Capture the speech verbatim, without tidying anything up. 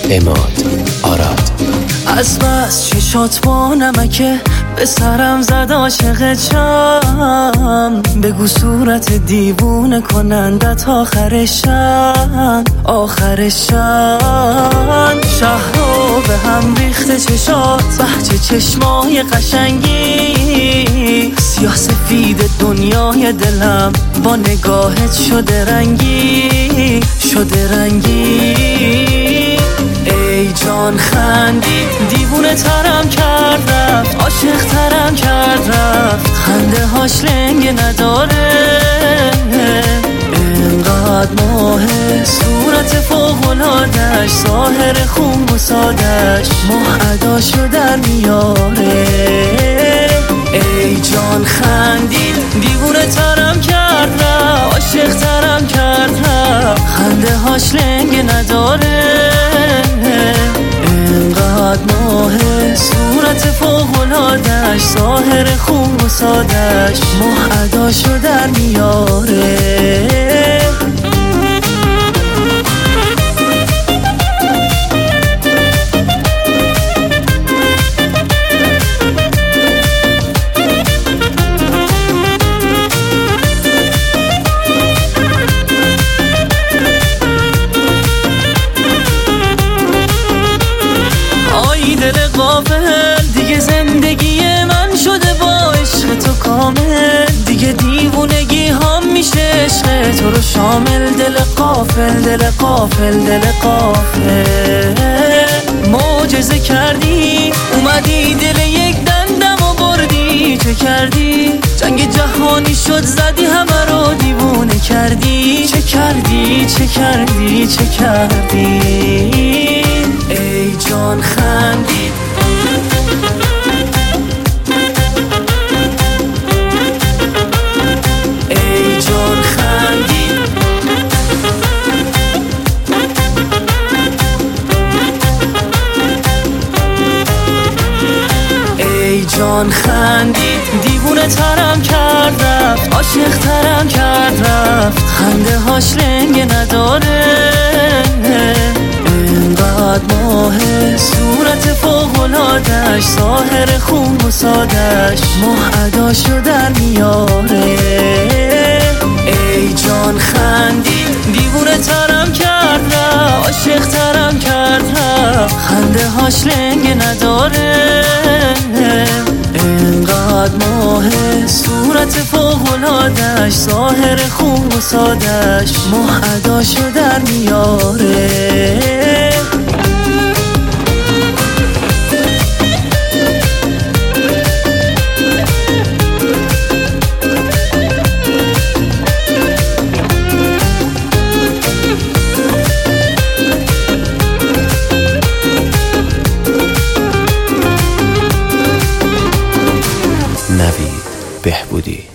عماد آراد. از بس چشات با نمکه به سرم زد عاشق چم، بگو صورت دیوونه کنندت آخرشن آخرشن. شهر رو به هم ریخته چشات، بهجه چشمای قشنگی، سیاه سفید دنیای دلم با نگاهت شده رنگی شده رنگی. ای جان خندید دیوونه ترم کرد رفت، عاشق ترم کرد رفت، خنده هاش لنگ نداره اینقدر ماهه، صورت فوق‌العاده‌اش ظاهر خوب و سادش ماه اداشو در میاره. ای جان خندید دیوونه ترم کرد رفت، عاشق ترم کرد رفت، خنده هاش لنگ نداره اینقدر ماهه، صورت فوق‌العاده‌اش ظاهر خوب و سادش ماه اداشو در میاره. دل غافل دیگه زندگی من شده با عشق تو کامل، دیگه دیوونگی هم میشه عشق تو رو شامل. دل غافل دل غافل دل غافل معجزه کردی، اومدی دل یک دندم و بردی. چه کردی؟ جنگ جهانی شد زدی همه رو دیوونه کردی. چه کردی چه کردی چه کردی؟ ای جان خندید ای جان خندید ای جان خندید دیوونه ترم کرد رفت، عاشق ترم کرد رفت، خنده هاش لنگ نداره اینقدر ماهه، صورت فوق‌العاده‌اش ظاهر خوب و سادش ماه اداشو در میاره. ای جان خندید دیوونه ترم کرد رفت، عاشق ترم کرد رفت، خنده هاش لنگ نداره اینقدر ماهه، صورت فوق‌العاده‌اش ظاهر خوب و سادش ماه اداشو در میاره. نوید بهبودی.